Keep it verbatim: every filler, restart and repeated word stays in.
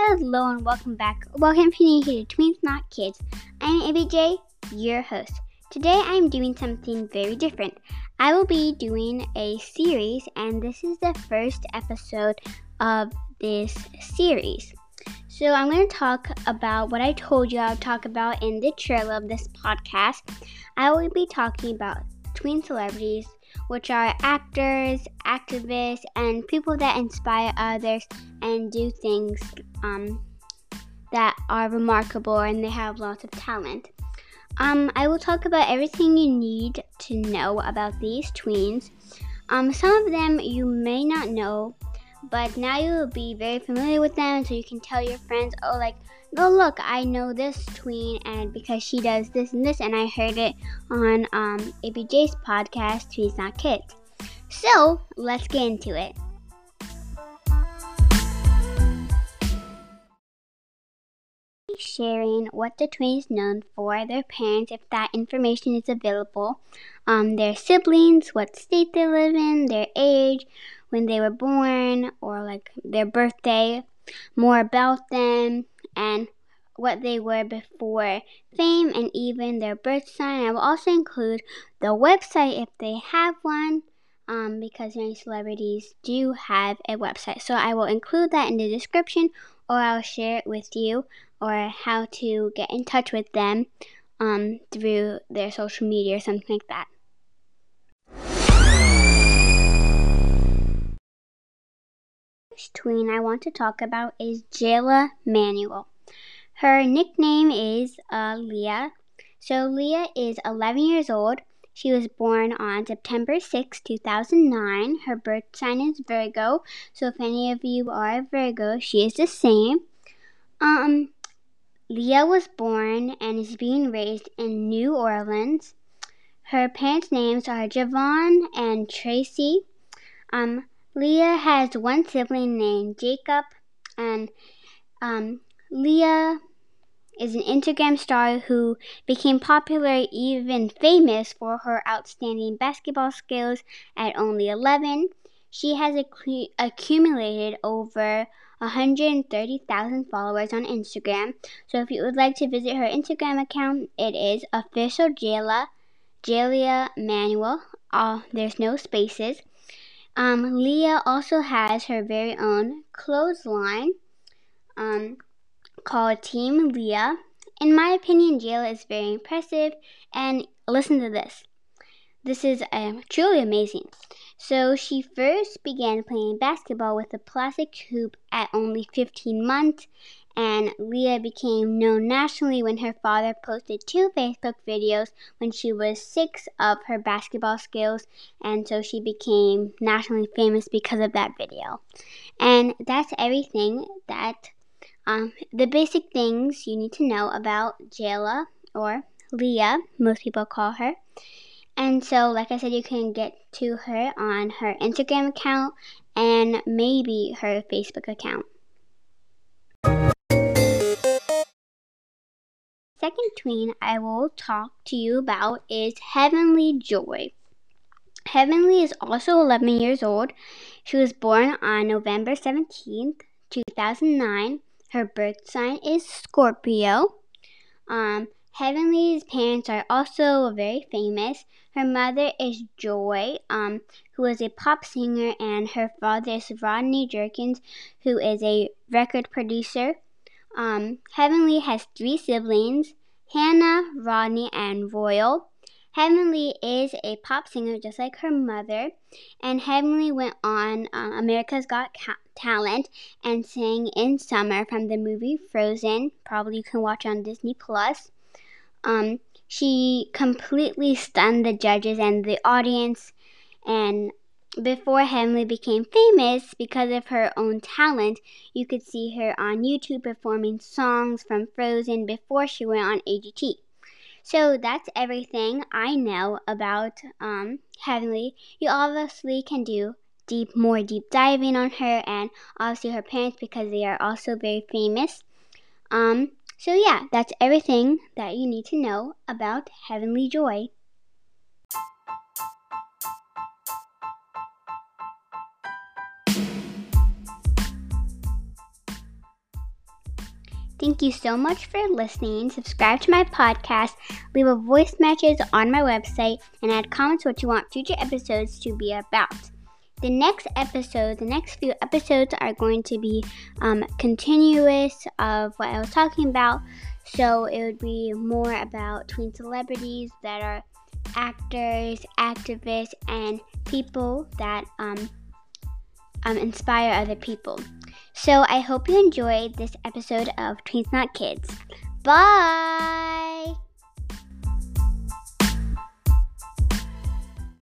Hello and welcome back. Welcome to new here to Tweens Not Kids. I'm A B J, your host. Today I'm doing something very different. I will be doing a series, and this is the first episode of this series. So I'm going to talk about what I told you I would talk about in the trailer of this podcast. I will be talking about tween celebrities, which are actors, activists, and people that inspire others and do things um, that are remarkable and they have lots of talent. Um, I will talk about everything you need to know about these tweens. Um, some of them you may not know, but now you will be very familiar with them, so you can tell your friends, oh, like, oh, look, I know this tween, and because she does this and this, and I heard it on um, A B J's podcast, Tweens Not Kids. So, let's get into it. Sharing what the tweens known for, their parents, if that information is available, um, their siblings, what state they live in, their age, when they were born, or like their birthday, more about them, and what they were before fame, and even their birth sign. I will also include the website if they have one, um, because many celebrities do have a website. So I will include that in the description, or I'll share it with you, or how to get in touch with them um, through their social media or something like that. The first tween I want to talk about is Jayla Manuel. Her nickname is uh, Leah. So Leah is eleven years old. She was born on September sixth, two thousand nine. Her birth sign is Virgo. So if any of you are Virgo, she is the same. Um, Leah was born and is being raised in New Orleans. Her parents' names are Javon and Tracy. Um, Leah has one sibling named Jacob, and um, Leah is an Instagram star who became popular, even famous, for her outstanding basketball skills at only eleven. She has accu- accumulated over one hundred thirty thousand followers on Instagram. So if you would like to visit her Instagram account, it is official Jayla, Jayla Manuel. Uh, there's no spaces. Um, Leah also has her very own clothesline um, called Team Leah. In my opinion, Jayla is very impressive, and listen to this. This is um, truly amazing. So she first began playing basketball with a plastic hoop at only fifteen months, and Leah became known nationally when her father posted two Facebook videos when she was six of her basketball skills, and so she became nationally famous because of that video. And that's everything that, um, the basic things you need to know about Jayla, or Leah, most people call her. And so, like I said, you can get to her on her Instagram account and maybe her Facebook account. Second tween I will talk to you about is Heavenly Joy. Heavenly is also eleven years old. She was born on November seventeenth, two thousand nine. Her birth sign is Scorpio. Um, Heavenly's parents are also very famous. Her mother is Joy, um, who is a pop singer, and her father is Rodney Jerkins, who is a record producer. Um, Heavenly has three siblings, Hannah, Rodney, and Royal. Heavenly is a pop singer just like her mother, and Heavenly went on um, America's Got Ca- Talent and sang in Summer from the movie Frozen. Probably you can watch on Disney Plus. Um, she completely stunned the judges and the audience, and before Heavenly became famous because of her own talent, you could see her on YouTube performing songs from Frozen before she went on A G T. So that's everything I know about um, Heavenly. You obviously can do deep, more deep diving on her, and obviously her parents, because they are also very famous. Um, so yeah, that's everything that you need to know about Heavenly Joy. Thank you so much for listening. Subscribe to my podcast, leave a voice message on my website, and add comments what you want future episodes to be about. The next episode, the next few episodes are going to be um, continuous of what I was talking about. So it would be more about tween celebrities that are actors, activists, and people that um, um, inspire other people. So I hope you enjoyed this episode of Tweens Not Kids. Bye!